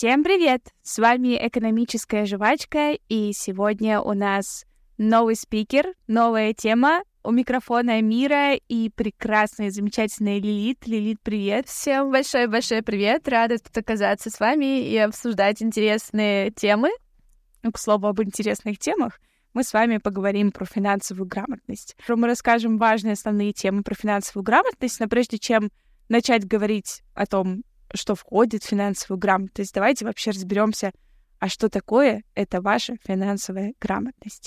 Всем привет! С вами «Экономическая жвачка», и сегодня у нас новый спикер, новая тема. У микрофона Мира и прекрасная, замечательная Лилит. Лилит, привет! Всем большой-большой привет! Рада тут оказаться с вами и обсуждать интересные темы. К слову об интересных темах, мы с вами поговорим про финансовую грамотность. Мы расскажем важные основные темы про финансовую грамотность, но прежде чем начать говорить о том, что входит в финансовую грамотность, давайте вообще разберемся, а что такое это ваша финансовая грамотность.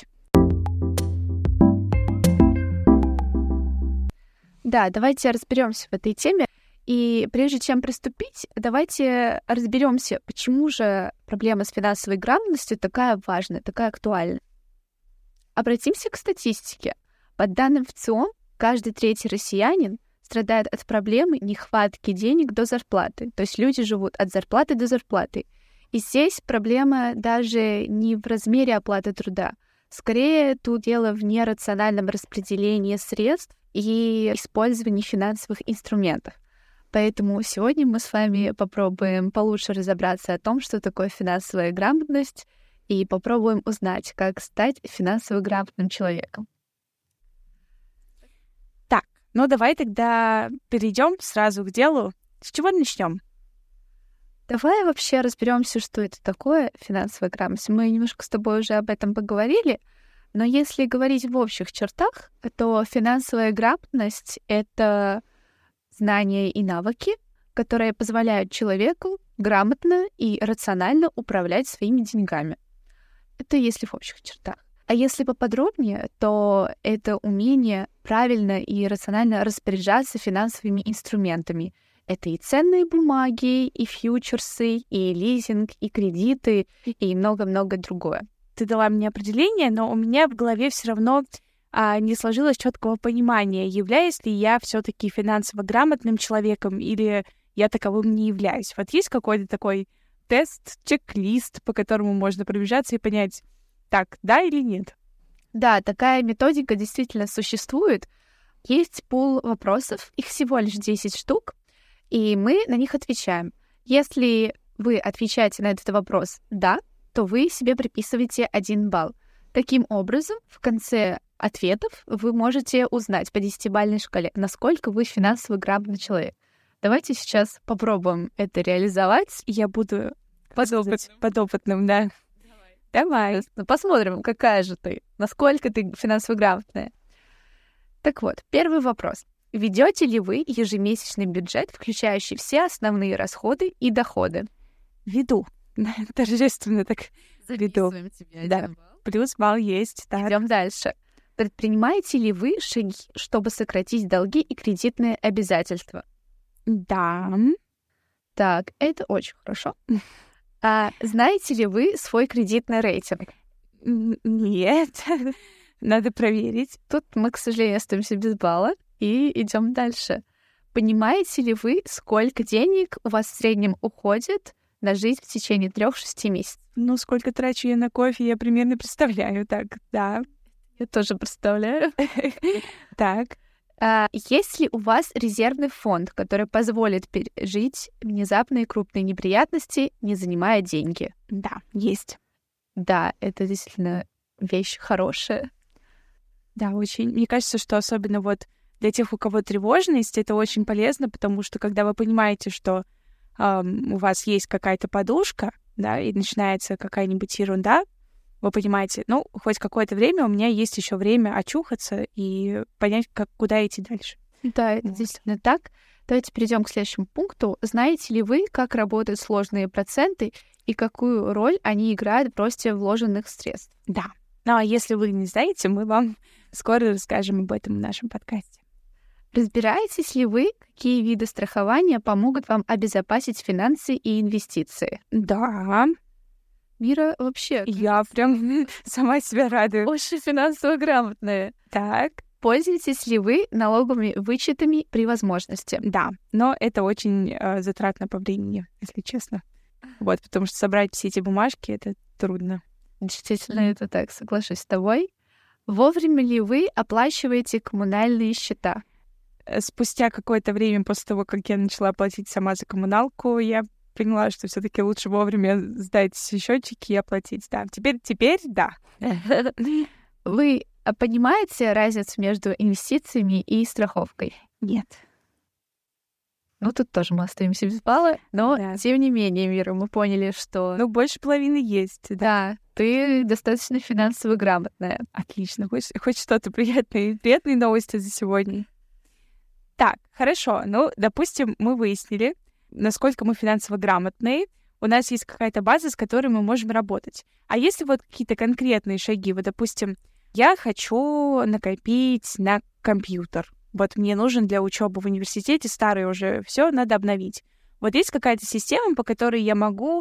Да, давайте разберемся в этой теме. И прежде чем приступить, давайте разберемся, почему же проблема с финансовой грамотностью такая важная, такая актуальна. Обратимся к статистике. По данным ВЦИОМ, каждый третий россиянин страдает от проблемы нехватки денег до зарплаты. То есть люди живут от зарплаты до зарплаты. И здесь проблема даже не в размере оплаты труда. Скорее, тут дело в нерациональном распределении средств и использовании финансовых инструментов. Поэтому сегодня мы с вами попробуем получше разобраться о том, что такое финансовая грамотность, и попробуем узнать, как стать финансово грамотным человеком. Ну, давай тогда перейдем сразу к делу. С чего начнем? Давай вообще разберемся, что это такое финансовая грамотность. Мы немножко с тобой уже об этом поговорили, но если говорить в общих чертах, то финансовая грамотность — это знания и навыки, которые позволяют человеку грамотно и рационально управлять своими деньгами. Это если в общих чертах. А если поподробнее, то это умение правильно и рационально распоряжаться финансовыми инструментами. Это и ценные бумаги, и фьючерсы, и лизинг, и кредиты, и много-много другое. Ты дала мне определение, но у меня в голове все равно не сложилось четкого понимания, являюсь ли я все-таки финансово грамотным человеком или я таковым не являюсь. Вот есть какой-то такой тест, чек-лист, по которому можно пробежаться и понять, так, да или нет? Да, такая методика действительно существует. Есть пул вопросов, их всего лишь 10 штук, и мы на них отвечаем. Если вы отвечаете на этот вопрос «да», то вы себе приписываете 1 балл. Таким образом, в конце ответов вы можете узнать по 10-бальной шкале, насколько вы финансово грамотный человек. Давайте сейчас попробуем это реализовать. Я буду подопытным, да. Давай. Посмотрим, какая же ты, насколько ты финансово грамотная. Так вот, первый вопрос. Ведете ли вы ежемесячный бюджет, включающий все основные расходы и доходы? Веду. Торжественно так веду. Записываем тебе да. Плюс балл есть. Идем дальше. Предпринимаете ли вы шаги, чтобы сократить долги и кредитные обязательства? Да. Так, это очень хорошо. А знаете ли вы свой кредитный рейтинг? Нет. Надо проверить. Тут мы, к сожалению, остаемся без балла и идем дальше. Понимаете ли вы, сколько денег у вас в среднем уходит на жизнь в течение 3-6 месяцев? Ну, сколько трачу я на кофе, я примерно представляю. Так, да. Я тоже представляю. Так. Есть ли у вас резервный фонд, который позволит пережить внезапные крупные неприятности, не занимая деньги? Да, есть. Да, это действительно вещь хорошая. Да, очень. Мне кажется, что особенно вот для тех, у кого тревожность, это очень полезно, потому что когда вы понимаете, что у вас есть какая-то подушка, да, и начинается какая-нибудь ерунда, вы понимаете, ну, хоть какое-то время у меня есть еще время очухаться и понять, куда идти дальше. Да, это действительно так. Давайте перейдем к следующему пункту. Знаете ли вы, как работают сложные проценты и какую роль они играют в росте вложенных средств? Да. Ну, а если вы не знаете, мы вам скоро расскажем об этом в нашем подкасте. Разбираетесь ли вы, какие виды страхования помогут вам обезопасить финансы и инвестиции? Да. Мира вообще... Я прям сама себя радую. Очень финансово грамотная. Так. Пользуетесь ли вы налоговыми вычетами при возможности? Да, но это очень затратно по времени, если честно. Вот, потому что собрать все эти бумажки — это трудно. Действительно, это так, соглашусь с тобой. Вовремя ли вы оплачиваете коммунальные счета? Спустя какое-то время после того, как я начала платить сама за коммуналку, я поняла, что все-таки лучше вовремя сдать счетчики и оплатить. Да, теперь да. Вы понимаете разницу между инвестициями и страховкой? Нет. Ну, тут тоже мы остаемся без балла, но, Да. тем не менее, Мира, мы поняли, что... Ну, больше половины есть, да. Да, ты достаточно финансово грамотная. Отлично. Хоть что-то приятные новости за сегодня. Так, хорошо. Ну, допустим, мы выяснили, насколько мы финансово грамотные. У нас есть какая-то база, с которой мы можем работать. А если вот какие-то конкретные шаги, вот, допустим, я хочу накопить на компьютер. Вот мне нужен для учебы в университете, старый уже, все надо обновить. Вот есть какая-то система, по которой я могу,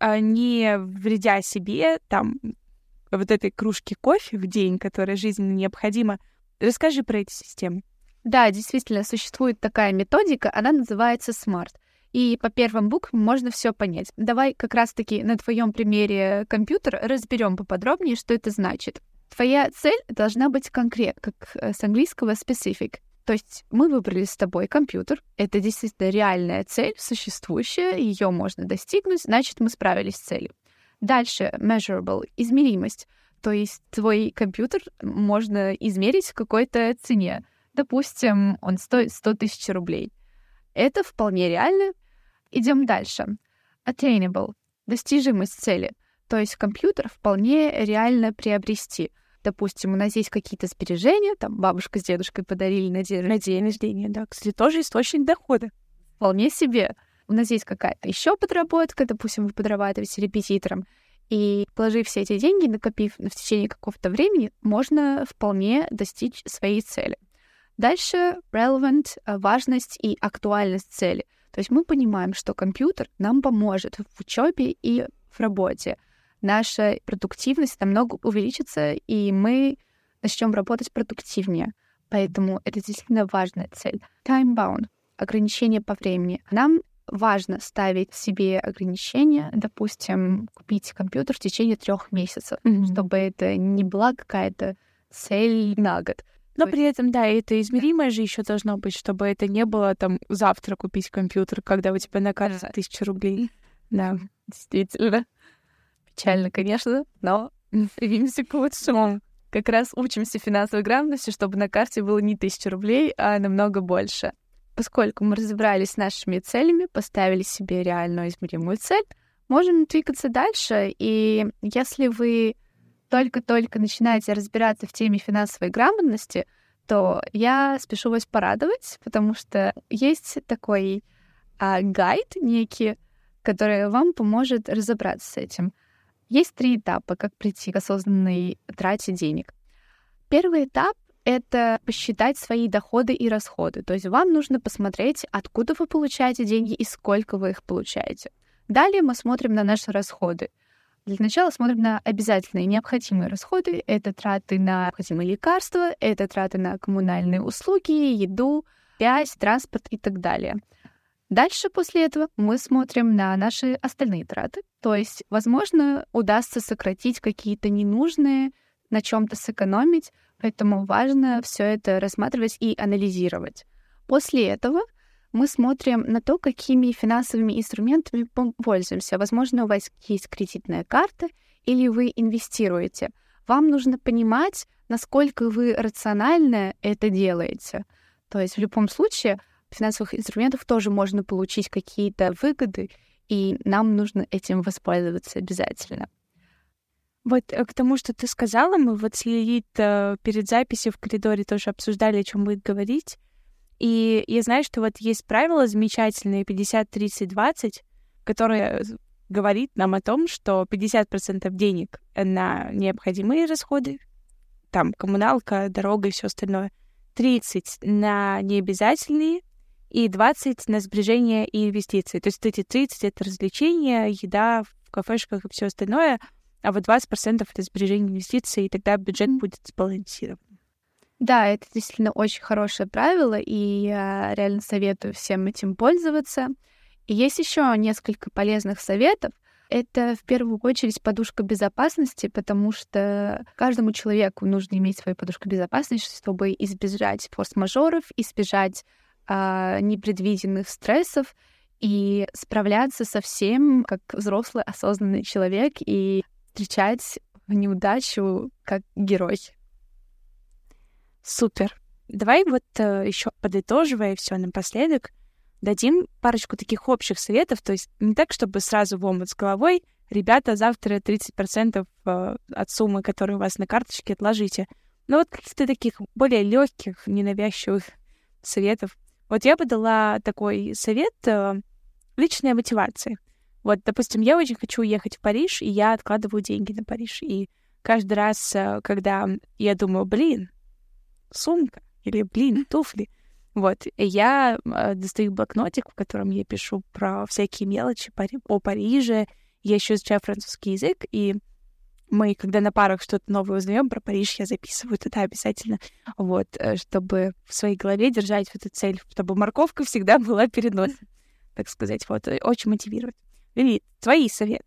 не вредя себе, там, вот этой кружки кофе в день, которая жизненно необходима. Расскажи про эти системы. Да, действительно, существует такая методика, она называется SMART. И по первым буквам можно все понять. Давай как раз-таки на твоем примере компьютера разберем поподробнее, что это значит. Твоя цель должна быть конкретна, как с английского specific. То есть мы выбрали с тобой компьютер. Это действительно реальная цель, существующая, ее можно достигнуть, значит, мы справились с целью. Дальше measurable, измеримость. То есть твой компьютер можно измерить в какой-то цене. Допустим, он стоит 100 тысяч рублей. Это вполне реально. Идем дальше. Attainable, достижимость цели. То есть компьютер вполне реально приобрести. Допустим, у нас есть какие-то сбережения, там бабушка с дедушкой подарили на день рождения, да, кстати, тоже источник дохода. Вполне себе. У нас есть какая-то еще подработка, допустим, вы подрабатываете репетитором, и положив все эти деньги, накопив в течение какого-то времени, можно вполне достичь своей цели. Дальше relevant, важность и актуальность цели. То есть мы понимаем, что компьютер нам поможет в учебе и в работе. Наша продуктивность намного увеличится, и мы начнем работать продуктивнее. Поэтому это действительно важная цель. Time-bound — ограничение по времени. Нам важно ставить себе ограничения, допустим, купить компьютер в течение 3 месяцев, чтобы это не была какая-то цель на год. Но при этом, да, это измеримое же еще должно быть, чтобы это не было там завтра купить компьютер, когда у тебя на карте 1000 рублей. Да, действительно. Печально, конечно, но стремимся к лучшему. Как раз учимся финансовой грамотности, чтобы на карте было не 1000 рублей, а намного больше. Поскольку мы разобрались с нашими целями, поставили себе реальную измеримую цель, можем двигаться дальше. И если вы только-только начинаете разбираться в теме финансовой грамотности, то я спешу вас порадовать, потому что есть такой гайд некий, который вам поможет разобраться с этим. Есть 3 этапа, как прийти к осознанной трате денег. Первый этап — это посчитать свои доходы и расходы. То есть вам нужно посмотреть, откуда вы получаете деньги и сколько вы их получаете. Далее мы смотрим на наши расходы. Для начала смотрим на обязательные необходимые расходы. Это траты на необходимые лекарства, это траты на коммунальные услуги, еду, связь, транспорт и так далее. Дальше после этого мы смотрим на наши остальные траты. То есть, возможно, удастся сократить какие-то ненужные, на чем-то сэкономить, поэтому важно все это рассматривать и анализировать. После этого мы смотрим на то, какими финансовыми инструментами пользуемся. Возможно, у вас есть кредитная карта или вы инвестируете. Вам нужно понимать, насколько вы рационально это делаете. То есть в любом случае финансовых инструментов тоже можно получить какие-то выгоды, и нам нужно этим воспользоваться обязательно. Вот к тому, что ты сказала, мы вот с Лилит перед записью в коридоре тоже обсуждали, о чем будет говорить. И я знаю, что вот есть правило замечательное 50-30-20, которое говорит нам о том, что 50% денег на необходимые расходы, там коммуналка, дорога и все остальное, 30 на необязательные и 20 на сбережения и инвестиции. То есть эти 30 — это развлечения, еда в кафешках и все остальное, а вот 20% — это сбережения и инвестиции, и тогда бюджет будет сбалансирован. Да, это действительно очень хорошее правило, и я реально советую всем этим пользоваться. И есть еще несколько полезных советов. Это в первую очередь подушка безопасности, потому что каждому человеку нужно иметь свою подушку безопасности, чтобы избежать форс-мажоров, избежать непредвиденных стрессов. и справляться со всем как взрослый осознанный человек и встречать неудачу как герой. Супер. Давай вот еще подытоживая все напоследок, дадим парочку таких общих советов, то есть не так, чтобы сразу в омут с головой, ребята, завтра 30% от суммы, которая у вас на карточке, отложите. Но вот каких-то таких более легких, ненавязчивых советов. Вот я бы дала такой совет личная мотивация. Вот, допустим, я очень хочу уехать в Париж, и я откладываю деньги на Париж. И каждый раз, когда я думаю, блин, сумка или, блин, туфли, вот, и я достаю блокнотик, в котором я пишу про всякие мелочи о Париже. Я еще изучаю французский язык, и мы, когда на парах что-то новое узнаем про Париж, я записываю туда обязательно, вот, чтобы в своей голове держать эту цель, чтобы морковка всегда была перед носом, так сказать, вот, очень мотивирует. Лилит, твои советы.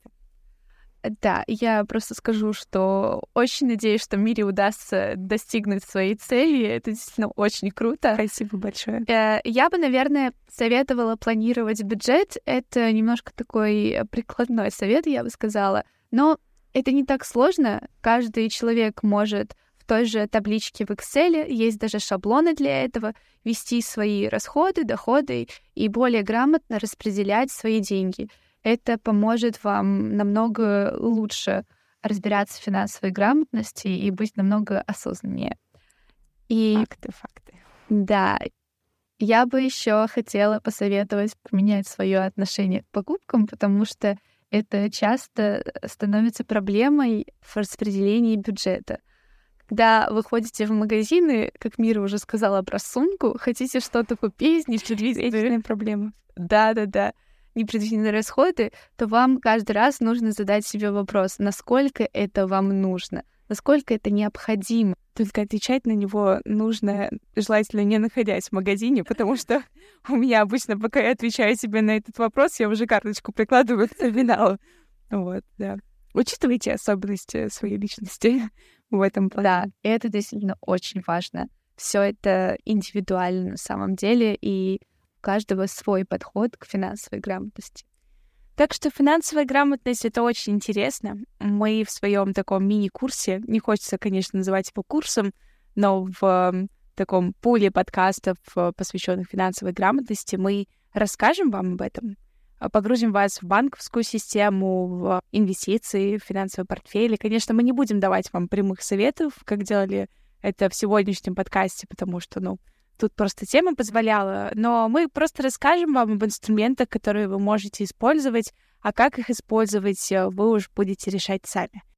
Да, я просто скажу, что очень надеюсь, что Мире удастся достигнуть своей цели. Это действительно очень круто. Спасибо большое. Я бы, наверное, советовала планировать бюджет. Это немножко такой прикладной совет, я бы сказала. Но это не так сложно. Каждый человек может в той же табличке в Excel, есть даже шаблоны для этого, вести свои расходы, доходы и более грамотно распределять свои деньги. Это поможет вам намного лучше разбираться в финансовой грамотности и быть намного осознаннее. И факты. Да, я бы еще хотела посоветовать поменять свое отношение к покупкам, потому что это часто становится проблемой в распределении бюджета. Когда вы ходите в магазины, как Мира уже сказала про сумку, хотите что-то купить, непредвиденные проблемы. Да. Непредвиденные расходы, то вам каждый раз нужно задать себе вопрос, насколько это вам нужно, насколько это необходимо. Только отвечать на него нужно, желательно не находясь в магазине, потому что у меня обычно, пока я отвечаю себе на этот вопрос, я уже карточку прикладываю к терминалу. Вот, да. Учитывайте особенности своей личности в этом плане. Да, это действительно очень важно. Все это индивидуально на самом деле, и у каждого свой подход к финансовой грамотности. Так что финансовая грамотность — это очень интересно. Мы в своем таком мини-курсе, не хочется, конечно, называть его курсом, но в таком пуле подкастов, посвященных финансовой грамотности, мы расскажем вам об этом, погрузим вас в банковскую систему, в инвестиции, в финансовые портфели. Конечно, мы не будем давать вам прямых советов, как делали это в сегодняшнем подкасте, потому что, тут просто тема позволяла, но мы просто расскажем вам об инструментах, которые вы можете использовать, а как их использовать, вы уж будете решать сами.